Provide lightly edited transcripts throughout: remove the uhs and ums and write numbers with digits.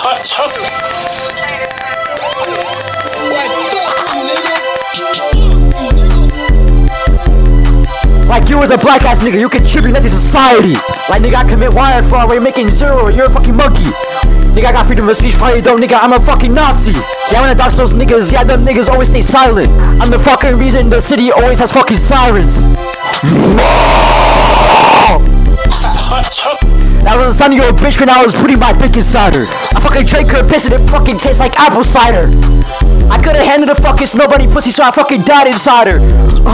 Like you as a black ass nigga, you contribute nothing to society. Like nigga, I commit wire fraud where you're making zero, you're a fucking monkey. Nigga, I got freedom of speech, probably don't, nigga, I'm a fucking Nazi. Yeah, when I dox those niggas, yeah, them niggas always stay silent. I'm the fucking reason the city always has fucking sirens. That was the son of your bitch when I was putting my dick inside her. I fucking drank her piss and it fucking tastes like apple cider. I could've handled the fucking snow bunny pussy, so I fucking died inside her.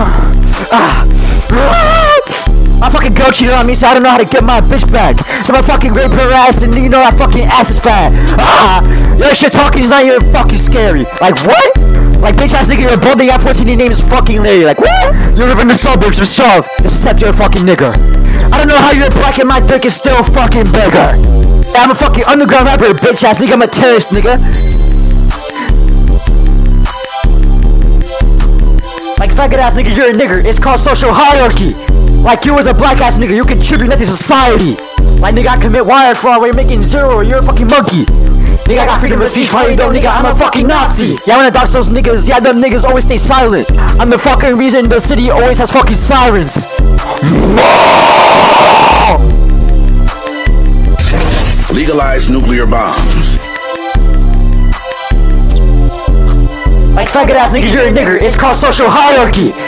My fucking girl cheated on me, so I don't know how to get my bitch back. So I fucking rape her ass, and you know that fucking ass is fat. Your shit talking is not even fucking scary. Like what? Like bitch ass nigga, you're a balding at 14, your name is fucking Larry. Like what? You live in the suburbs yourself, except you're a fucking nigger. I don't know how you're black and my dick is still fucking bigger. Yeah, I'm a fucking underground rapper, bitch ass nigga, I'm a terrorist nigga. Like faggot ass nigga, you're a nigger, it's called social hierarchy. Like you as a black ass nigga, you contribute nothing to society. Like nigga, I commit wire fraud where you're making zero, you're a fucking monkey. Nigga, I got freedom of speech, probably don't, nigga, I'm a fucking Nazi. Yeah, when I dox those niggas, yeah, them niggas always stay silent. I'm the fucking reason the city always has fucking sirens. Legalize nuclear bombs. Like faggot ass nigga, you're a nigger, it's called social hierarchy.